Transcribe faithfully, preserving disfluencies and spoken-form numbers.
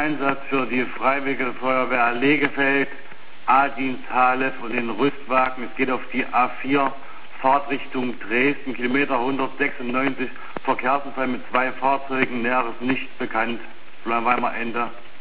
Einsatz für die Freiwillige Feuerwehr Legefeld, A-Dienst Halef und den Rüstwagen. Es geht auf die A vier, Fahrtrichtung Dresden, Kilometer hundertsechsundneunzig, Verkehrsunfall mit zwei Fahrzeugen, Näheres nicht bekannt. Weimar Ende.